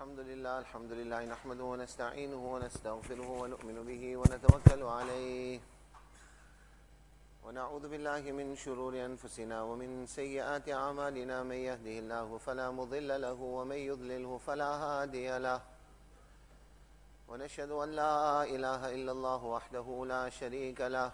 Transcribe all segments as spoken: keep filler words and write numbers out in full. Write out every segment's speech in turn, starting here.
الحمد لله الحمد لله نحمده ونستعينه ونستغفره ونؤمن به ونتوكل عليه ونعوذ بالله من شرور أنفسنا ومن سيئات أعمالنا من يهده الله فلا مضل له ومن يضلله فلا هادي له ونشهد أن لا إله إلا الله وحده لا شريك له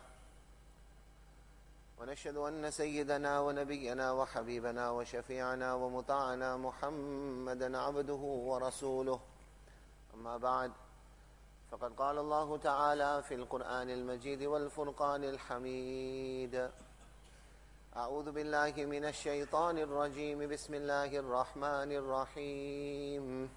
ونشهد أن سيدنا ونبينا وحبيبنا وشفيعنا ومطاعنا محمدا عبده ورسوله أما بعد فقد قال الله تعالى في القرآن المجيد والفرقان الحميد أعوذ بالله من الشيطان الرجيم بسم الله الرحمن الرحيم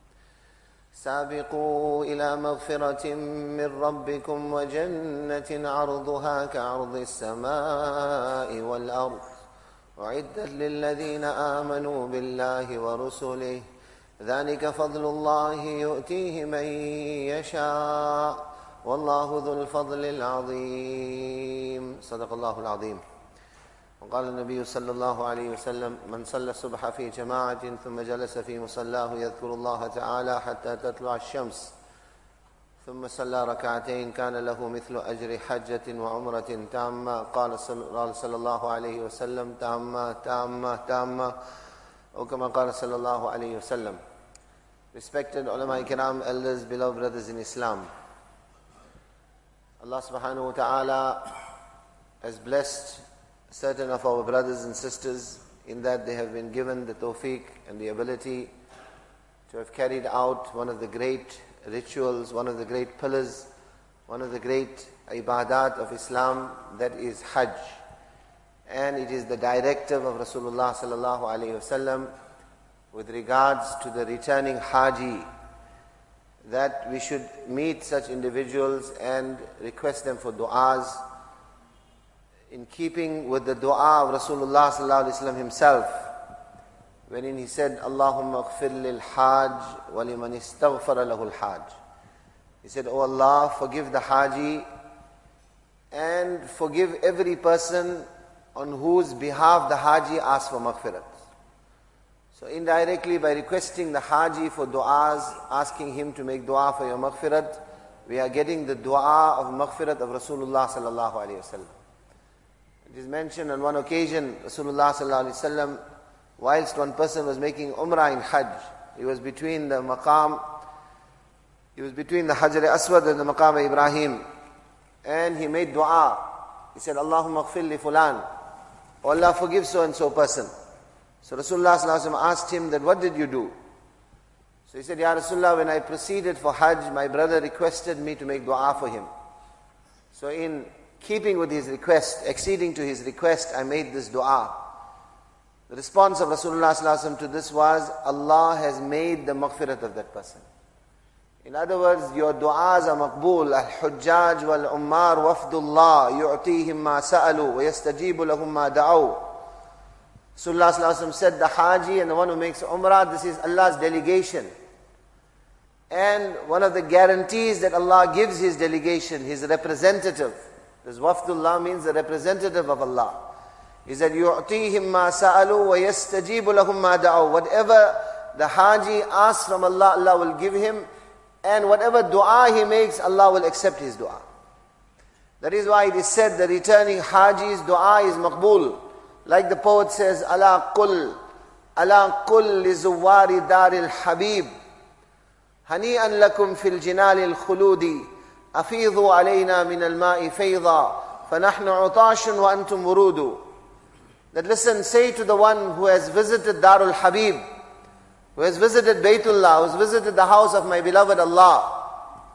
سابقوا إلى مغفرة من ربكم وجنة عرضها كعرض السماء والأرض أعدت للذين آمنوا بالله ورسله ذلك فضل الله يؤتيه من يشاء والله ذو الفضل العظيم صدق الله العظيم. وقال النبي صلى الله عليه وسلم من صلى الصبح في جماعة ثم جلس في مصلاه يذكر الله تعالى حتى تطلع الشمس ثم صلى ركعتين كان له مثل أجر حجة وعمرة تامة قال صلى الله عليه وسلم تامة تامة تامة أو كما قال صلى الله عليه وسلم. Respected ulama kiram, elders, beloved brothers in Islam, Allah subhanahu wa ta'ala has blessed certain of our brothers and sisters in that they have been given the tawfiq and the ability to have carried out one of the great rituals, one of the great pillars, one of the great ibadat of Islam, that is Hajj. And it is the directive of Rasulullah sallallahu alayhi wasallam with regards to the returning Haji that we should meet such individuals and request them for du'as, in keeping with the dua of Rasulullah sallallahu alaihi wasallam himself, wherein he said, Allahumma aghfir lil hajj wa liman istaghfara lahu al hajj. He said, Oh Allah, forgive the Haji and forgive every person on whose behalf the Haji asks for maghfirat. So indirectly, by requesting the Haji for du'as, asking him to make dua for your maghfirat, we are getting the dua of maghfirat of Rasulullah sallallahu alaihi wasallam. It is mentioned on one occasion, Rasulullah sallallahu alaihi wasallam, whilst one person was making umrah in Hajj, he was between the maqam, he was between the Hajar Aswad and the maqam of Ibrahim, and he made dua. He said, Allahumma aghfir li fulan, oh Allah, forgive so and so person. So Rasulullah sallallahu alaihi wasallam asked him that, what did you do? So he said, Ya Rasulullah, when I proceeded for Hajj, my brother requested me to make dua for him. So in keeping with his request, acceding to his request, I made this dua. The response of Rasulullah sallallahu alaihi wasallam to this was, Allah has made the maghfirat of that person. In other words, your du'as are maqbool. Al-hujjaj wal-ummar wafdullah yu'tihim ma sa'alu wa yastajibu lahum ma da'aw. Rasulullah sallallahu alaihi wasallam said, the Haji and the one who makes umrah, this is Allah's delegation. And one of the guarantees that Allah gives his delegation, his representative, this wafdullah means the representative of Allah. He said, يُعْطِيهِمْ مَا سَأَلُوا وَيَسْتَجِيبُ لَهُمْ مَا دَعَوْا. Whatever the Haji asks from Allah, Allah will give him. And whatever dua he makes, Allah will accept his dua. That is why it is said, the returning Haji's dua is maqbool. Like the poet says, Ala qul, Ala qul li zuwari daril habib, Hani'an lakum fil jinalil khuludi, أفيضوا علينا من الماء فيضا فنحن عطاش وأنتم ورود. That listen, say to the one who has visited Darul Habib, who has visited Baytullah, who has visited the house of my beloved Allah,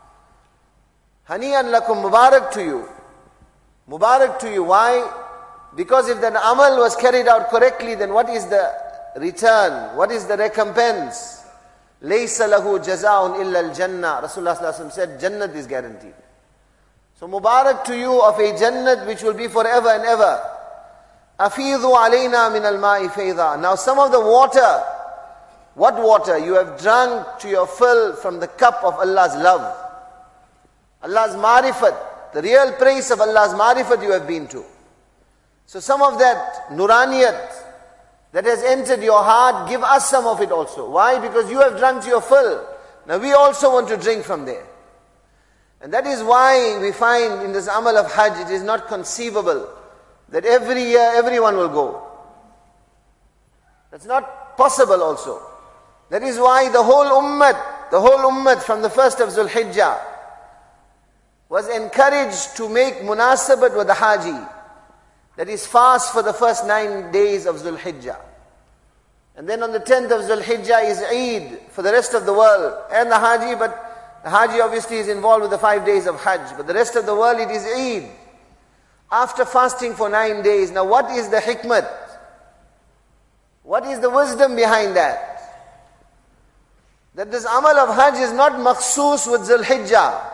Hani'an lakum, Mubarak to you. Mubarak to you. Why? Because if that amal was carried out correctly, then what is the return? What is the recompense? لَيْسَ لَهُ جَزَاءٌ إِلَّا الْجَنَّةِ. Rasulullah sallallahu alaihi wasallam said, Jannat is guaranteed. So Mubarak to you of a Jannat which will be forever and ever. أَفِيضُوا عَلَيْنَا مِنَ الْمَاءِ فَيْضًا. Now some of the water, what water? You have drunk to your fill from the cup of Allah's love. Allah's marifat, the real praise of Allah's marifat you have been to. So some of that nuraniyat, that has entered your heart, give us some of it also. Why? Because you have drunk to your fill. Now we also want to drink from there. And that is why we find in this amal of Hajj, it is not conceivable that every year everyone will go. That's not possible also. That is why the whole ummah, the whole ummah from the first of Zul Hijjah was encouraged to make munasabat with the Haji. That is fast for the first nine days of Zul Hijjah. And then on the tenth of Zul Hijjah is Eid for the rest of the world. And the Haji, but the Haji obviously is involved with the five days of Hajj. But the rest of the world it is Eid. After fasting for nine days. Now what is the hikmat? What is the wisdom behind that? That this amal of Hajj is not makhsus with Zul Hijjah.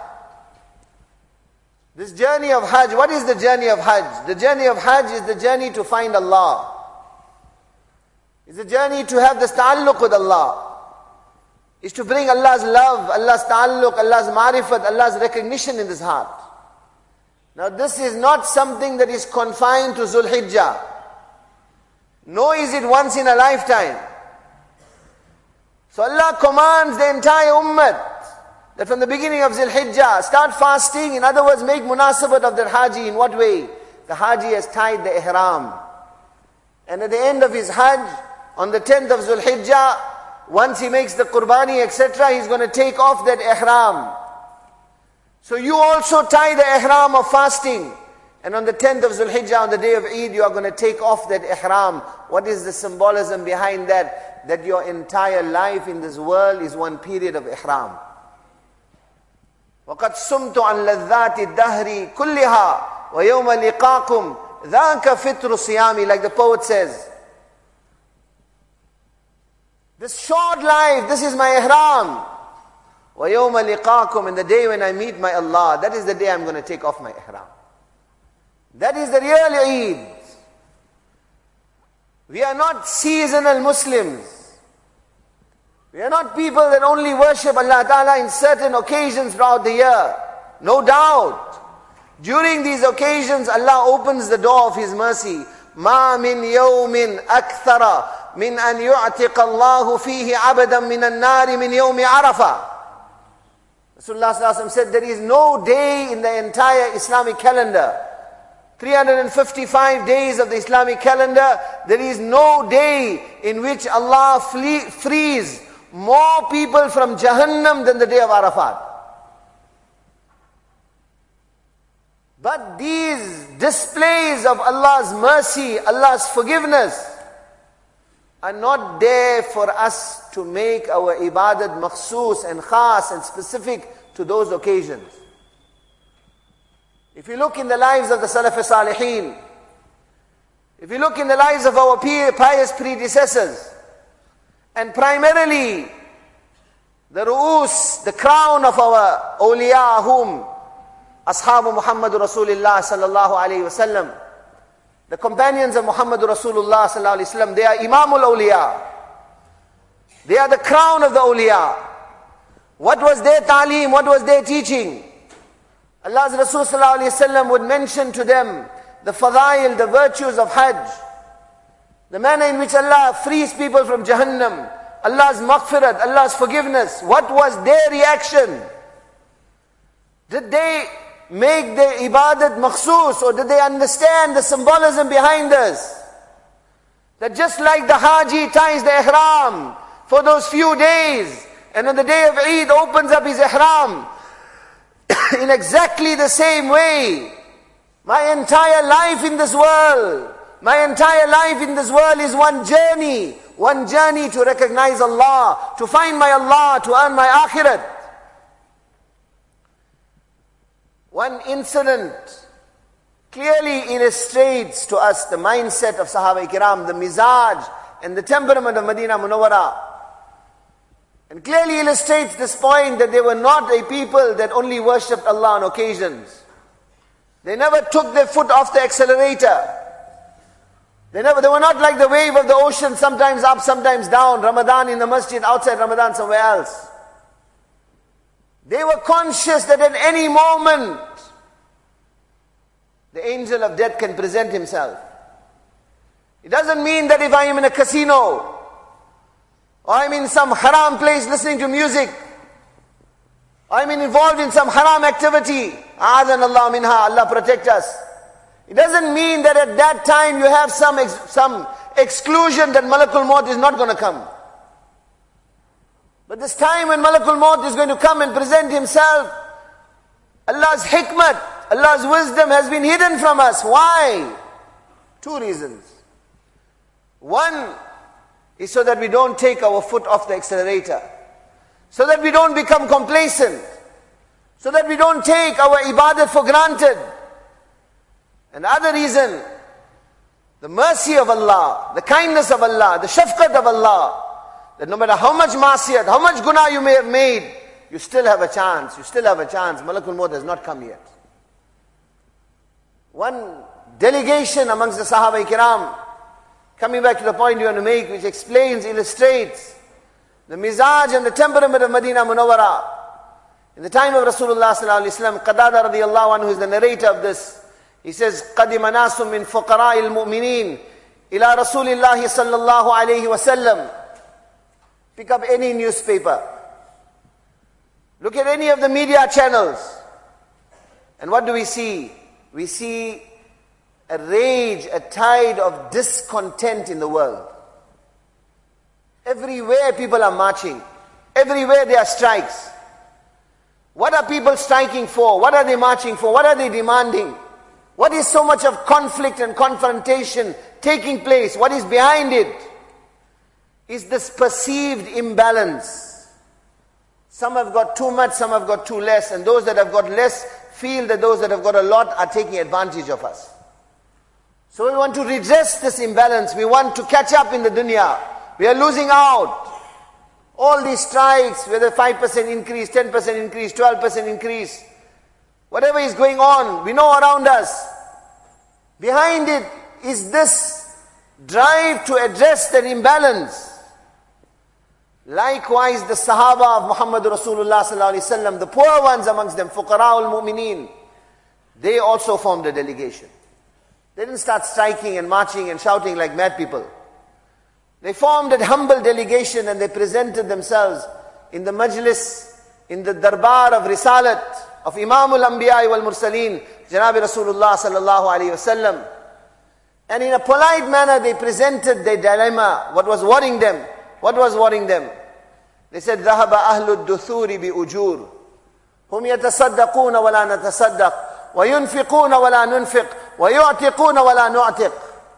This journey of Hajj, what is the journey of Hajj? The journey of Hajj is the journey to find Allah. It's a journey to have this ta'alluq with Allah. It's to bring Allah's love, Allah's ta'alluq, Allah's ma'rifat, Allah's recognition in this heart. Now this is not something that is confined to Zul Hijjah. Nor is it once in a lifetime. So Allah commands the entire ummah that from the beginning of Zul Hijjah, start fasting. In other words, make munasabat of the Haji. In what way? The Haji has tied the ihram. And at the end of his Hajj, on the tenth of Zul Hijjah, once he makes the qurbani, et cetera, he's going to take off that ihram. So you also tie the ihram of fasting. And on the tenth of Zul Hijjah, on the day of Eid, you are going to take off that ihram. What is the symbolism behind that? That your entire life in this world is one period of ihram. وَقَدْ سُمْتُ عَنْ لَذَّاتِ الدَّهْرِ كُلِّهَا وَيَوْمَ لِقَاكُمْ ذَاكَ فِطْرُ صِيَامِ. Like the poet says, this short life, this is my ihram. وَيَوْمَ لِقَاكُمْ. And the day when I meet my Allah, that is the day I'm going to take off my ihram. That is the real Eid. We are not seasonal Muslims. We are not people that only worship Allah Ta'ala in certain occasions throughout the year. No doubt. During these occasions, Allah opens the door of His mercy. مَا مِنْ يَوْمٍ أَكْثَرَ مِنْ أَنْ يُعْتِقَ اللَّهُ فِيهِ عَبَدًا مِنَ النَّارِ مِنْ يَوْمِ عَرَفَةٍ. Rasulullah Sallallahu Alaihi Wasallam said, there is no day in the entire Islamic calendar, three hundred fifty-five days of the Islamic calendar, there is no day in which Allah flee, frees more people from Jahannam than the day of Arafat. But these displays of Allah's mercy, Allah's forgiveness, are not there for us to make our ibadat makhsus and khas and specific to those occasions. If you look in the lives of the Salaf Salihin, if you look in the lives of our pious predecessors, and primarily the ru'us, the crown of our awliya, whom Ashabu Muhammadur Rasulullah sallallahu alayhi wasallam, the companions of Muhammadur Rasulullah sallallahu alayhi wasallam, they are Imamul Awliya. They are the crown of the awliya. What was their ta'aleem? What was their teaching? Allah's Rasul sallallahu alayhi wasallam would mention to them the fadail, the virtues of Hajj, the manner in which Allah frees people from Jahannam, Allah's maghfirat, Allah's forgiveness. What was their reaction? Did they make their ibadat makhsus, or did they understand the symbolism behind this? That just like the Haji ties the ihram for those few days, and on the day of Eid opens up his ihram, in exactly the same way, my entire life in this world, my entire life in this world is one journey, one journey to recognize Allah, to find my Allah, to earn my akhirat. One incident clearly illustrates to us the mindset of Sahaba Kiram, the mizaj and the temperament of Medina Munawwara. And clearly illustrates this point that they were not a people that only worshipped Allah on occasions. They never took their foot off the accelerator. They never, they were not like the wave of the ocean, sometimes up, sometimes down, Ramadan in the masjid, outside Ramadan somewhere else. They were conscious that at any moment, the angel of death can present himself. It doesn't mean that if I am in a casino, or I'm in some haram place listening to music, or I'm involved in some haram activity, A'adhan Allah minha, Allah protect us. It doesn't mean that at that time you have some, ex some exclusion that Malakul Maut is not going to come. But this time when Malakul Maut is going to come and present himself, Allah's hikmat, Allah's wisdom has been hidden from us. Why? Two reasons. One is so that we don't take our foot off the accelerator, so that we don't become complacent, so that we don't take our ibadat for granted. And the other reason, the mercy of Allah, the kindness of Allah, the shafqat of Allah, that no matter how much masiyat, how much guna you may have made, you still have a chance, you still have a chance. Malakul Maut has not come yet. One delegation amongst the Sahaba Kiram, coming back to the point you want to make, which explains, illustrates the mizaj and the temperament of Medina Munawwara. In the time of Rasulullah sallallahu alaihi wasallam, Qatada radiyallahu anhu, who is the narrator of this, he says, قَدِمَ نَاسٌ مِّن فُقَرَاءِ الْمُؤْمِنِينَ إِلَى رَسُولِ اللَّهِ صَلَّى اللَّهُ عَلَيْهِ وَسَلَّمَ. Pick up any newspaper. Look at any of the media channels. And what do we see? We see a rage, a tide of discontent in the world. Everywhere people are marching. Everywhere there are strikes. What are people striking for? What are they marching for? What are they demanding? What is so much of conflict and confrontation taking place? What is behind it? Is this perceived imbalance. Some have got too much, some have got too less, and those that have got less feel that those that have got a lot are taking advantage of us. So we want to redress this imbalance. We want to catch up in the dunya. We are losing out. All these strikes, whether five percent increase, ten percent increase, twelve percent increase, whatever is going on, we know around us. Behind it is this drive to address that imbalance. Likewise, the Sahaba of Muhammad Rasulullah sallallahu alaihi wasallam, the poor ones amongst them, Fuqara al-Mu'mineen, they also formed a delegation. They didn't start striking and marching and shouting like mad people. They formed a humble delegation and they presented themselves in the majlis, in the darbar of Risalat, of Imam al-Anbiya wal Mursaleen, Janabi Rasulullah sallallahu alaihi wasallam. And in a polite manner they presented their dilemma, what was worrying them. What was worrying them? They said, ذهب أهل الدثور بأجور هم يتصدقون ولا نتصدق وينفقون ولا ننفق ويعتقون ولا نعتق.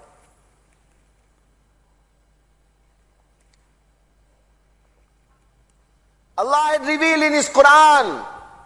Allah had revealed in His Quran,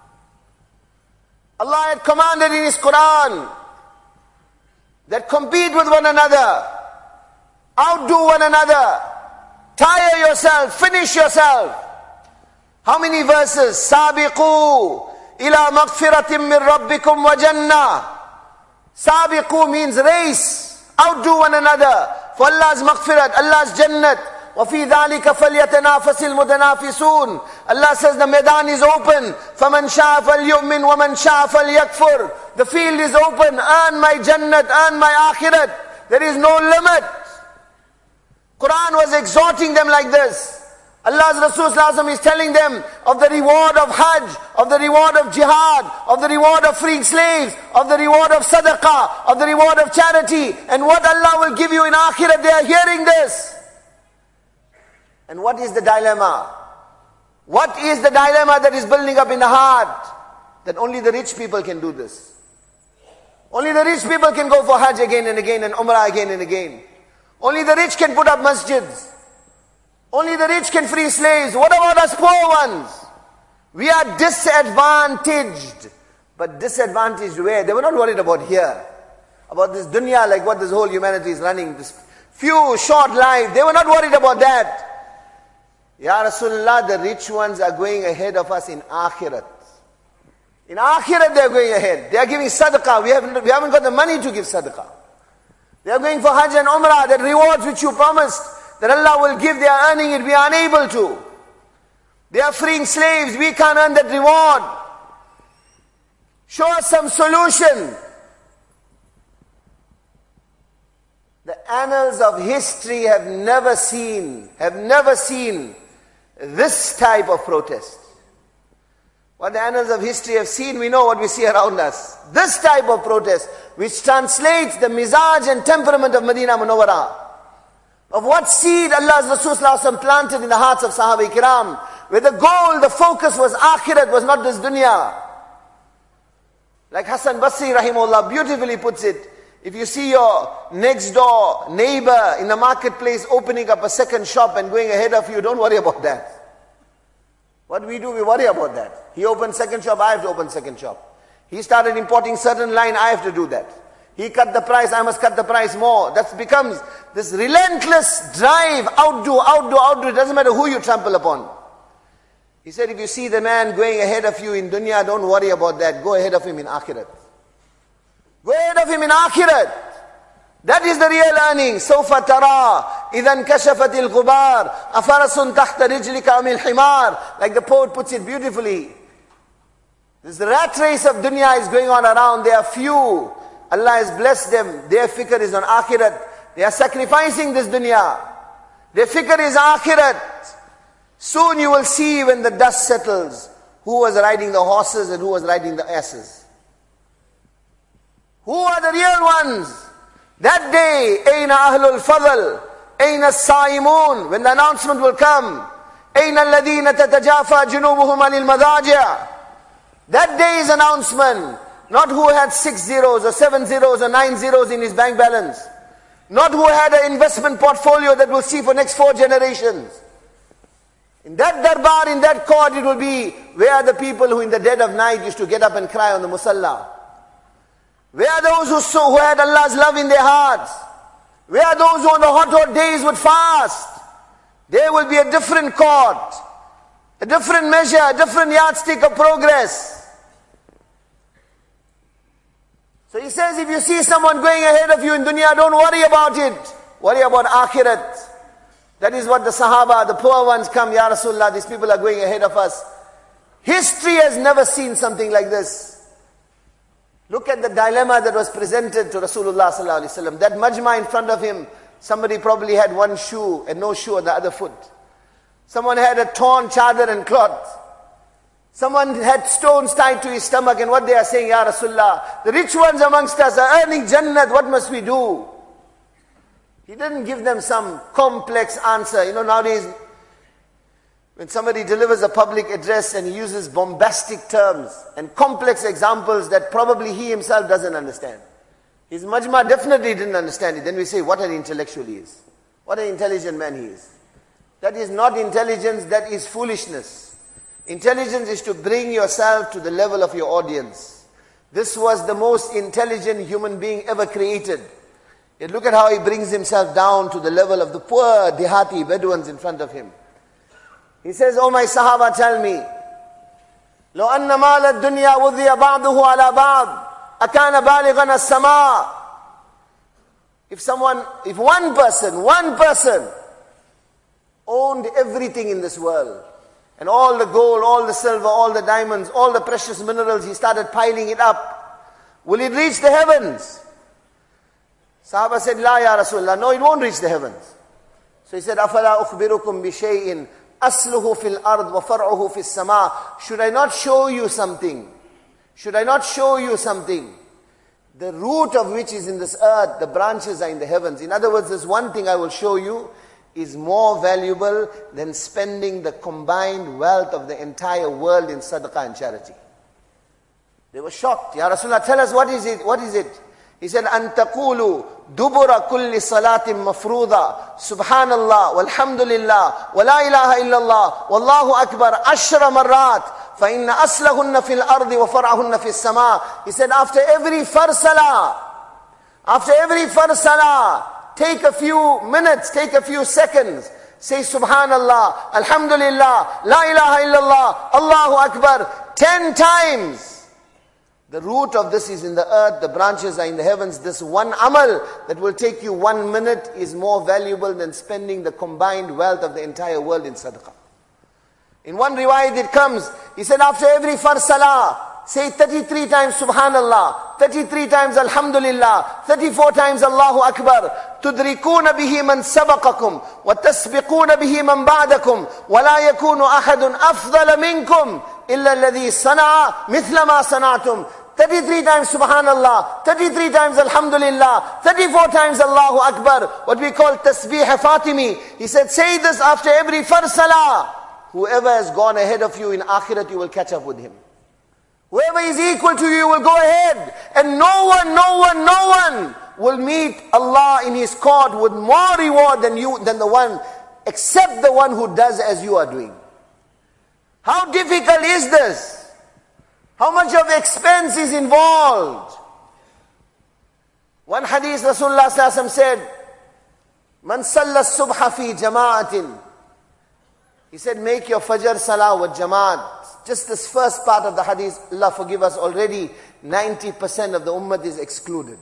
Allah had commanded in His Quran that compete with one another, outdo one another, tire yourself, finish yourself. How many verses? Sabiqu ila maghfiratin min rabbikum wa jannah. Sabiqu means race, outdo one another for Allah's maghfirat, Allah's jannat. وَفِي ذَلِكَ فَلْيَتَنَافَسِ الْمُتَنَافِسُونَ. Allah says the Maidan is open. فَمَنْ شَاءَ فَلْيُؤْمِنْ وَمَنْ شَاءَ فَلْيَكْفُرْ. The field is open. Earn my jannat, earn my akhirat. There is no limit. Quran was exhorting them like this. Allah's Rasul sallallahu alaihi wasallam is telling them of the reward of Hajj, of the reward of jihad, of the reward of freeing slaves, of the reward of sadaqah, of the reward of charity, and what Allah will give you in akhirat. They are hearing this. And what is the dilemma? What is the dilemma that is building up in the heart? That only the rich people can do this. Only the rich people can go for Hajj again and again and Umrah again and again. Only the rich can put up masjids. Only the rich can free slaves. What about us poor ones? We are disadvantaged. But disadvantaged where? They were not worried about here. About this dunya, like what this whole humanity is running. This few short life. They were not worried about that. Ya Rasulullah, the rich ones are going ahead of us in akhirat. In akhirat they are going ahead. They are giving sadaqah. We haven't, we haven't got the money to give sadaqah. They are going for Hajj and Umrah, that rewards which you promised, that Allah will give, they are earning it, we are unable to. They are freeing slaves, we can't earn that reward. Show us some solution. The annals of history have never seen, have never seen this type of protest. What the annals of history have seen, we know what we see around us. This type of protest, which translates the mizaj and temperament of Medina Munawwara, of what seed Allah's Rasul Sallallahu Alaihi Wasallam planted in the hearts of Sahaba Ikram, where the goal, the focus was akhirat, was not this dunya. Like Hassan Basri Rahimahullah beautifully puts it, if you see your next door neighbor in the marketplace opening up a second shop and going ahead of you, don't worry about that. What do we do? We worry about that. He opened second shop, I have to open second shop. He started importing certain line, I have to do that. He cut the price, I must cut the price more. That becomes this relentless drive, outdo, outdo, outdo. It doesn't matter who you trample upon. He said, if you see the man going ahead of you in dunya, don't worry about that. Go ahead of him in akhirat. Go ahead of him in akhirat. That is the real earning. سوف ترى إذا انكشفت الغبار أفرس تحت رجلك أم الحمار. Like the poet puts it beautifully. This rat race of dunya is going on around. There are few. Allah has blessed them. Their fikr is on akhirat. They are sacrificing this dunya. Their fikr is akhirat. Soon you will see when the dust settles, who was riding the horses and who was riding the asses. Who are the real ones? That day, Aina Ahlul Fadl, Aina Saimun, when the announcement will come, Aina Alladhina Tatajafa Junubuhum Anil Madaja. That day's announcement, not who had six zeros or seven zeros or nine zeros in his bank balance, not who had an investment portfolio that will see for next four generations. In that darbar, in that court, it will be, where are the people who in the dead of night used to get up and cry on the musalla? Where are those who saw, who had Allah's love in their hearts? Where are those who on the hot, hot days would fast? There will be a different court, a different measure, a different yardstick of progress. So he says, if you see someone going ahead of you in dunya, don't worry about it. Worry about akhirat. That is what the Sahaba, the poor ones come, Ya Rasulullah, these people are going ahead of us. History has never seen something like this. Look at the dilemma that was presented to Rasulullah Sallallahu Alaihi Wasallam. That majma in front of him, somebody probably had one shoe and no shoe on the other foot. Someone had a torn chadar and cloth. Someone had stones tied to his stomach, and what they are saying, Ya Rasulullah, the rich ones amongst us are earning Jannat, what must we do? He didn't give them some complex answer. You know, nowadays, when somebody delivers a public address and he uses bombastic terms and complex examples that probably he himself doesn't understand. His majma definitely didn't understand it. Then we say, what an intellectual he is. What an intelligent man he is. That is not intelligence, that is foolishness. Intelligence is to bring yourself to the level of your audience. This was the most intelligent human being ever created. Yet look at how he brings himself down to the level of the poor Dehati Bedouins in front of him. He says, oh my Sahaba, tell me, لو أن مال الدنيا وضي بعضه على بعض أكان بالغا السماء. If someone, if one person, one person owned everything in this world, and all the gold, all the silver, all the diamonds, all the precious minerals, he started piling it up, will it reach the heavens? Sahaba said, La ya Rasulullah, no, it won't reach the heavens. So he said, أَفَلَا أُخْبِرُكُمْ بِشَيْءٍ أَصْلُهُ فِي الْأَرْضِ وَفَرْعُهُ فِي السَّمَاءِ. Should I not show you something? Should I not show you something? The root of which is in this earth, the branches are in the heavens. In other words, there's one thing I will show you is more valuable than spending the combined wealth of the entire world in sadaqah and charity. They were shocked. Ya Rasulullah, tell us what is it? What is it? He said, أن تقولوا دبر كل صلاة مفروضة سبحان الله والحمد لله ولا إله إلا الله والله أكبر عشر مرات فإن أصلهن في الأرض وفرعهن في السماء. He said, after every fard salah, after every fard salah, take a few minutes, take a few seconds, say Subhanallah, Alhamdulillah, La ilaha illallah, Allahu Akbar, ten times. The root of this is in the earth, the branches are in the heavens. This one amal that will take you one minute is more valuable than spending the combined wealth of the entire world in sadaqah. In one riwayat it comes, he said after every fard salah, say thirty-three times Subhanallah, thirty-three times Alhamdulillah, thirty-four times Allahu Akbar. تدركون به من سبقكم وتسبقون به من بعدكم ولا يكون أحد أفضل منكم إلا الذي صنع مثل ما صنعتم. thirty-three times Subhanallah, thirty-three times Alhamdulillah, thirty-four times Allahu Akbar, what we call Tasbih Fatimi. He said, say this after every Fard Salah. Whoever has gone ahead of you in Akhirat, you will catch up with him. Whoever is equal to you will go ahead. And no one, no one, no one will meet Allah in His court with more reward than you, than the one, except the one who does as you are doing. How difficult is this? How much of expense is involved? One hadith Rasulullah sallallahu alaihi wasallam said, Man salla subha fi jama'atin. He said, make your Fajr Salah with Jamaat. Just this first part of the hadith, Allah forgive us, already ninety percent of the ummah is excluded.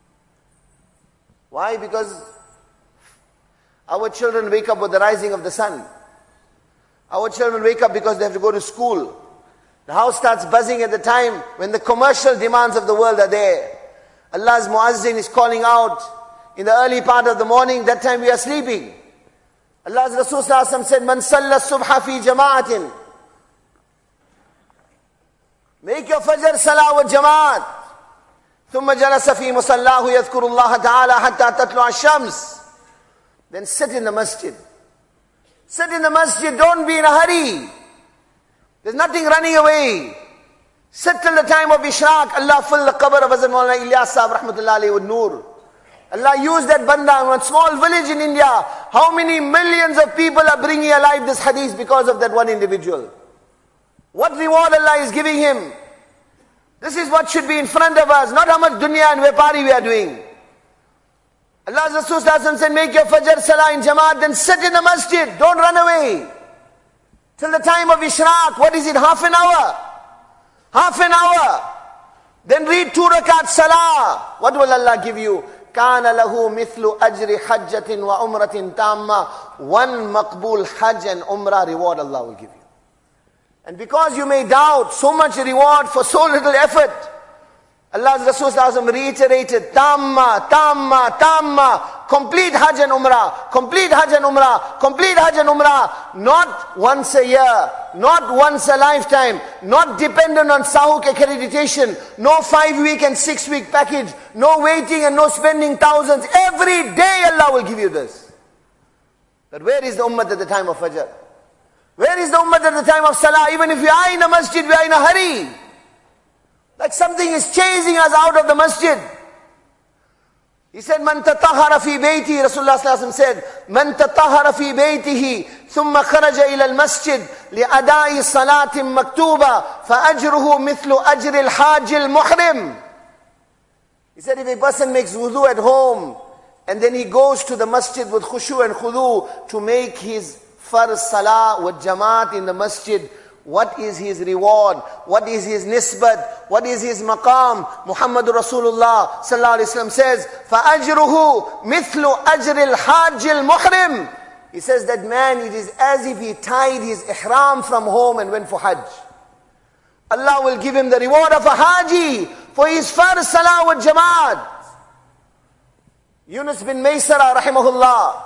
Why? Because our children wake up with the rising of the sun. Our children wake up because they have to go to school. The house starts buzzing at the time when the commercial demands of the world are there. Allah's Muazzin is calling out in the early part of the morning, that time we are sleeping. Allah's Rasul sallallahu alaihi wasallam said, Man salla subha fi jama'atin. Make your Fajr Salah with Jamaat. ثم جلس في مصلاه يذكر الله تعالى حتى تطلع الشمس. Then sit in the masjid. Sit in the masjid, don't be in a hurry. There's nothing running away. Sit till the time of Ishraq. Allah fill the qabr of Hazrat Maulana Ilyas Sahib rahmatullahi alayhi with noor. Allah used that banda in one small village in India. How many millions of people are bringing alive this hadith because of that one individual? What reward Allah is giving him? This is what should be in front of us, not how much dunya and vepari we are doing. Allah's Rasul said, make your Fajr Salah in Jamaat, then sit in the masjid, don't run away. Till the time of Ishraq, what is it, half an hour? Half an hour. Then read two rakat Salah. What will Allah give you? كَانَ لَهُ مِثْلُ أَجْرِ حَجَّةٍ وَعُمْرَةٍ تَامَّةٍ. One maqbul Hajj and Umrah reward Allah will give you. And because you may doubt so much reward for so little effort, Allah's Rasul reiterated, Tamma, Tamma, Tamma, complete Hajj and Umrah, complete Hajj and Umrah, complete Hajj and Umrah, not once a year, not once a lifetime, not dependent on Sahuk accreditation, no five week and six week package, no waiting and no spending thousands. Every day Allah will give you this. But where is the ummah at the time of Fajr? Where is the ummah at the time of Salah? Even if we are in a masjid, we are in a hurry. Like something is chasing us out of the masjid. He said, Man tatahara fi bayti, Rasulullah sallallahu alaihi wasallam said, Man tatahara fi baytihi, thumma kharaja ila al-masjid, li'adai salatin maktuba, fa'ajruhu mithlu ajri al-hajj al-muhrim. He said, if a person makes wudu at home, and then he goes to the masjid with khushu and khudu to make his Farz Salah with Jamaat in the masjid, what is his reward? What is his nisbat? What is his maqam? Muhammadur Rasulullah sallallahu alaihi wasallam says, فَأَجْرُهُ مِثْلُ أَجْرِ الْحَاجِّ الْمُحْرِمِ. He says that man, it is as if he tied his ihram from home and went for Hajj. Allah will give him the reward of a Haji for his Farz Salah with Jamaat. Yunus bin Maysara rahimahullah,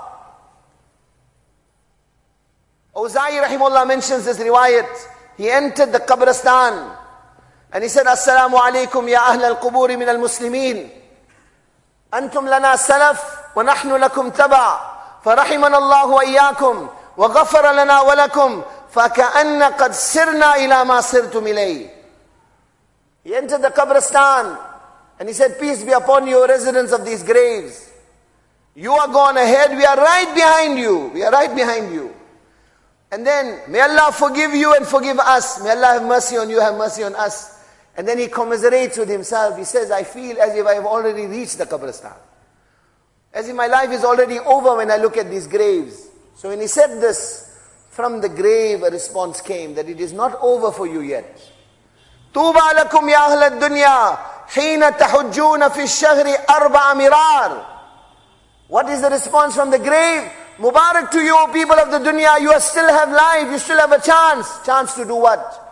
Awza'i rahimahullah mentions this riwayat. He entered the Qabristan and he said, Assalamu alaikum ya ahl al-quburi min al-muslimin. Antum lana salaf wa nahnu lakum taba'. Farahimana Allah wa iyyakum wa ghafara lana wa lakum faka'anna qad sirna ila ma sirtum ilay. He entered the Qabristan and he said, peace be upon you, residents of these graves. You are gone ahead, we are right behind you. We are right behind you. And then, may Allah forgive you and forgive us. May Allah have mercy on you, have mercy on us. And then he commiserates with himself. He says, I feel as if I have already reached the Qabristan. As if my life is already over when I look at these graves. So when he said this, from the grave a response came that it is not over for you yet. Tuba lakum ya ahl ad-dunya hina tahujjuna fi ash-shahri arba'a mirar. What is the response from the grave? Mubarak to you, people of the dunya, you still have life, you still have a chance. Chance to do what?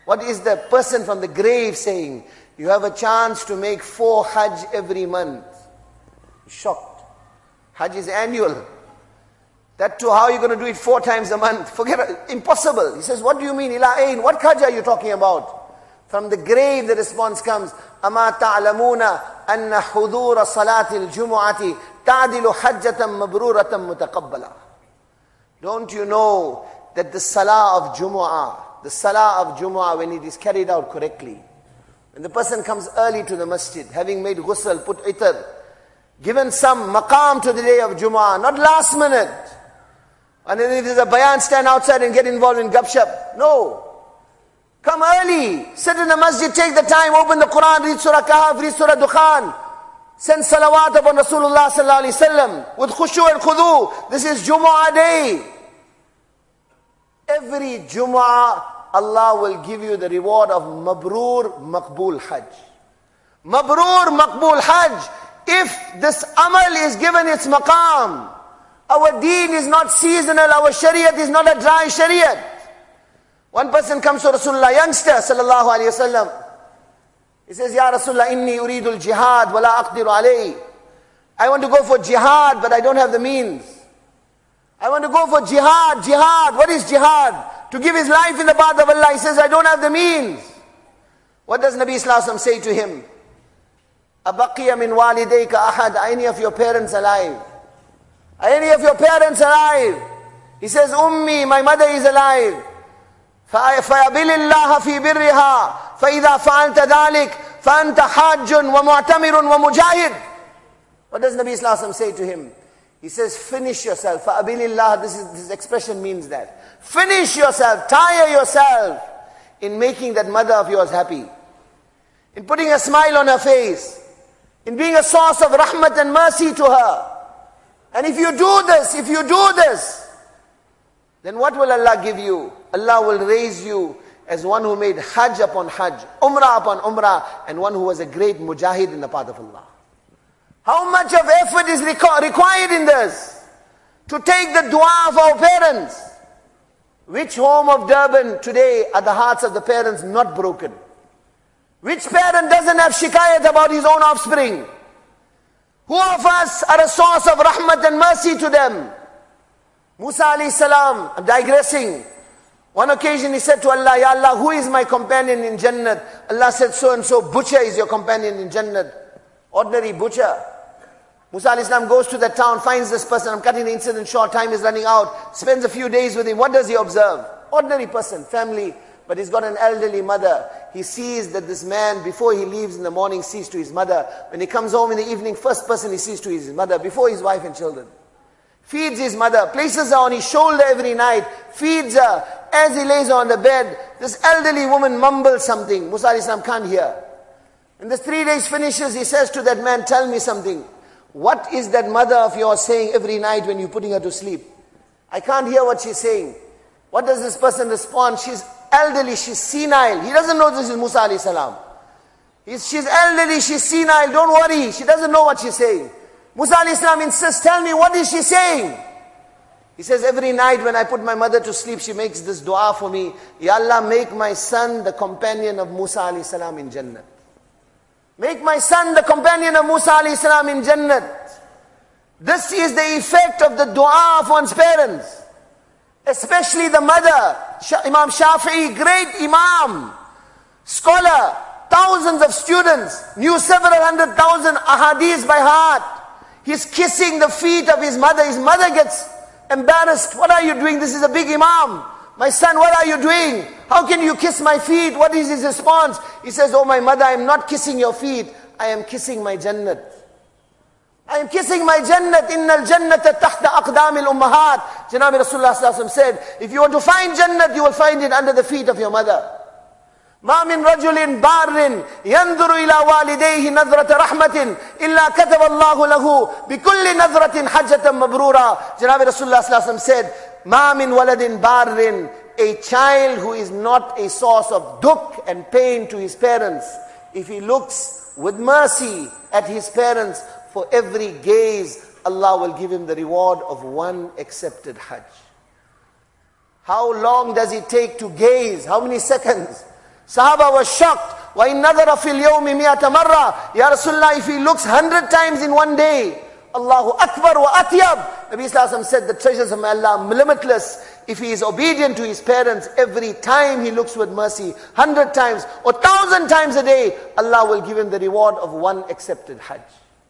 What is the person from the grave saying? You have a chance to make four Hajj every month. Shocked. Hajj is annual. That too, how are you going to do it four times a month? Forget it. Impossible. He says, what do you mean? Ila ain? What Hajj are you talking about? From the grave the response comes, أَمَا تَعْلَمُونَ أَنَّ حُضُورَ صَلَاةِ الْجُمُعَةِ تَعْدِلُ حَجَّةً مَبْرُورَةً مُتَقَبَّلًا. Don't you know that the salah of Jumu'ah, the salah of Jumu'ah, when it is carried out correctly, when the person comes early to the masjid, having made ghusl, put itar, given some maqam to the day of Jumu'ah, not last minute, and then if there's a bayan, stand outside and get involved in gupshup. No. Come early, sit in the masjid, take the time, open the Quran, read Surah Kahf, read Surah Dukhan, send salawat upon Rasulullah sallallahu alaihi wasallam with khushu and khudu. This is Jumu'ah day. Every Jumu'ah, Allah will give you the reward of Mabrur Maqbul Hajj. Mabrur Maqbul Hajj. If this amal is given its maqam, our deen is not seasonal, our shariat is not a dry shariat. One person comes to Rasulullah, youngster, sallallahu alayhi wasallam. He says, Ya Rasulullah, inni uridul jihad, wala aqdiru alayhi. I want to go for jihad, but I don't have the means. I want to go for jihad, jihad. What is jihad? To give his life in the path of Allah. He says, I don't have the means. What does Nabi Sallallahu Alaihi Wasallam say to him? Abaqiya min walidayka ahad. Are any of your parents alive? Are any of your parents alive? He says, Ummi, my mother is alive. فَيَبِلِ اللَّهَ فِي بِرِّهَا فَإِذَا فَعَلْتَ ذَلِكَ فَأَنْتَ حَاجٌ وَمُعْتَمِرٌ وَمُجَاهِدٌ. What does Nabi Sallallahu Alaihi Wasallam say to him? He says, finish yourself. فَأَبِلِ اللَّهَ, this, is, this expression means that. Finish yourself, tire yourself in making that mother of yours happy. In putting a smile on her face. In being a source of rahmat and mercy to her. And if you do this, if you do this, then what will Allah give you? Allah will raise you as one who made Hajj upon Hajj, Umrah upon Umrah, and one who was a great mujahid in the path of Allah. How much of effort is required in this? To take the dua of our parents. Which home of Durban today are the hearts of the parents not broken? Which parent doesn't have shikayat about his own offspring? Who of us are a source of rahmat and mercy to them? Musa alayhi salam, I'm digressing. One occasion he said to Allah, Ya Allah, who is my companion in Jannat? Allah said, so and so, butcher is your companion in Jannat. Ordinary butcher. Musa alayhi salam goes to that town, finds this person, I'm cutting the incident short, time is running out, spends a few days with him. What does he observe? Ordinary person, family, but he's got an elderly mother. He sees that this man, before he leaves in the morning, sees to his mother. When he comes home in the evening, first person he sees to is his mother, before his wife and children. Feeds his mother, places her on his shoulder every night, feeds her. As he lays on the bed, this elderly woman mumbles something. Musa alayhi salam can't hear. And the three days finishes, he says to that man, tell me something. What is that mother of yours saying every night when you're putting her to sleep? I can't hear what she's saying. What does this person respond? She's elderly, she's senile. He doesn't know this is Musa alayhi salam. He's, she's elderly, she's senile, don't worry. She doesn't know what she's saying. Musa alayhi salam insists, tell me, what is she saying? He says, every night when I put my mother to sleep, she makes this dua for me. Ya Allah, make my son the companion of Musa alayhi salam in Jannat. Make my son the companion of Musa alayhi salam in Jannat. This is the effect of the dua of one's parents. Especially the mother. Imam Shafi'i, great Imam, scholar, thousands of students, knew several hundred thousand ahadith by heart. He's kissing the feet of his mother. His mother gets embarrassed. What are you doing? This is a big Imam. My son, what are you doing? How can you kiss my feet? What is his response? He says, oh my mother, I am not kissing your feet. I am kissing my Jannat. I am kissing my Jannat. Innal Jannata tahta aqdamil ummahat. Janabi Rasulullah sallallahu alaihi wasallam said, if you want to find Jannat, you will find it under the feet of your mother. ما من رجل بار ينظر إلى والديه نظرة رحمة إلا كتب الله له بكل نظرة حجة مبرورة. Janabi Rasulullah sallallahu alaihi wasallam said, ما من ولد بار, a child who is not a source of dukh and pain to his parents, if he looks with mercy at his parents, for every gaze, Allah will give him the reward of one accepted Hajj. How long does it take to gaze? How many seconds? Sahaba was shocked. وَإِن نَظَرَ فِي الْيَوْمِ مِئَةَ مَرَّةٍ Ya Rasulullah, if he looks hundred times in one day, Allahu Akbar wa Atyab. Nabi Sallallahu Alaihi Wasallam said, the treasures of Allah are limitless. If he is obedient to his parents, every time he looks with mercy, hundred times or thousand times a day, Allah will give him the reward of one accepted Hajj.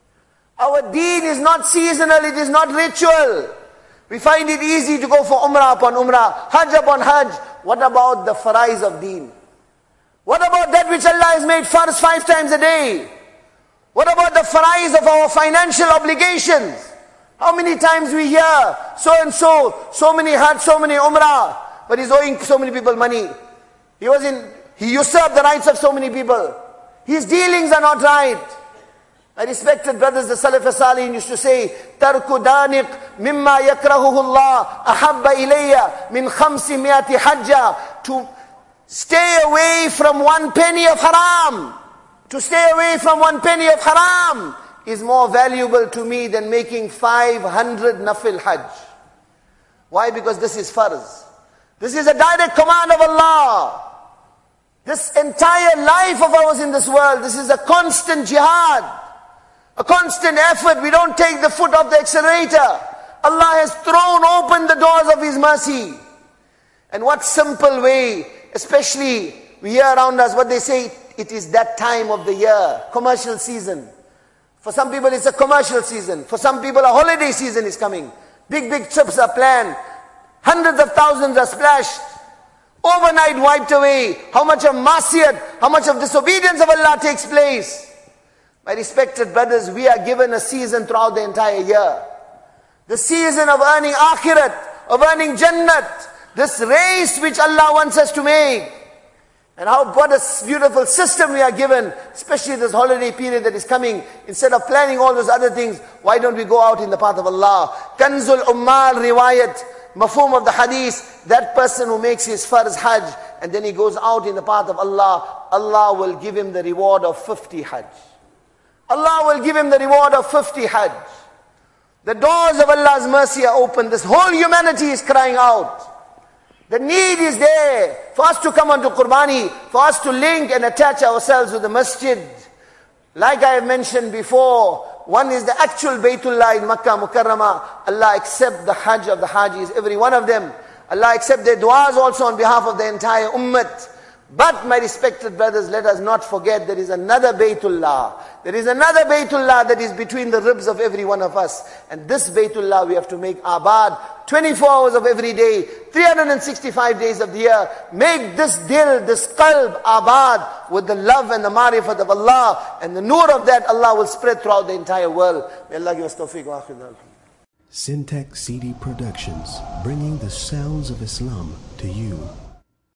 Our deen is not seasonal, it is not ritual. We find it easy to go for Umrah upon Umrah, Hajj upon Hajj. What about the farais of deen? What about that which Allah has made farz five times a day? What about the farais of our financial obligations? How many times we hear, so and so, so many Hajj, so many Umrah, but he's owing so many people money. He was in, he usurped the rights of so many people. His dealings are not right. I respected brothers, the Salaf as-Salihin used to say, تَرْكُ دَانِقْ مِمَّا يَكْرَهُهُ اللَّهِ أَحَبَّ إِلَيَّ مِنْ خَمْسِ مِئَةِ حَجَّةٍ. To stay away from one penny of haram, to stay away from one penny of haram is more valuable to me than making five hundred nafil hajj. Why? Because this is farz. This is a direct command of Allah. This entire life of ours in this world, this is a constant jihad, a constant effort. We don't take the foot off the accelerator. Allah has thrown open the doors of His mercy. And what simple way, especially we hear around us what they say, it is that time of the year, commercial season. For some people it's a commercial season. For some people a holiday season is coming. Big, big trips are planned. Hundreds of thousands are splashed. Overnight wiped away. How much of masiyat, how much of disobedience of Allah takes place. My respected brothers, we are given a season throughout the entire year. The season of earning akhirat, of earning jannat. This race which Allah wants us to make. And how, what a beautiful system we are given, especially this holiday period that is coming. Instead of planning all those other things, why don't we go out in the path of Allah? Kanzul Ummal riwayat, mafhum of the hadith, that person who makes his farz hajj, and then he goes out in the path of Allah, Allah will give him the reward of fifty hajj. Allah will give him the reward of fifty hajj. The doors of Allah's mercy are open. This whole humanity is crying out. The need is there for us to come onto Qurbani, for us to link and attach ourselves with the masjid. Like I have mentioned before, one is the actual Baytullah in Makkah Mukarramah. Allah accept the Hajj of the Hajis, every one of them. Allah accept their du'as also on behalf of the entire Ummah. But my respected brothers, let us not forget there is another Baytullah. There is another Baytullah that is between the ribs of every one of us. And this Baytullah we have to make abad twenty-four hours of every day, three hundred sixty-five days of the year. Make this dil, this qalb abad with the love and the marifat of Allah. And the nur of that Allah will spread throughout the entire world. May Allah give us tawfiq wa akhir. Syntax C D Productions, bringing the sounds of Islam to you.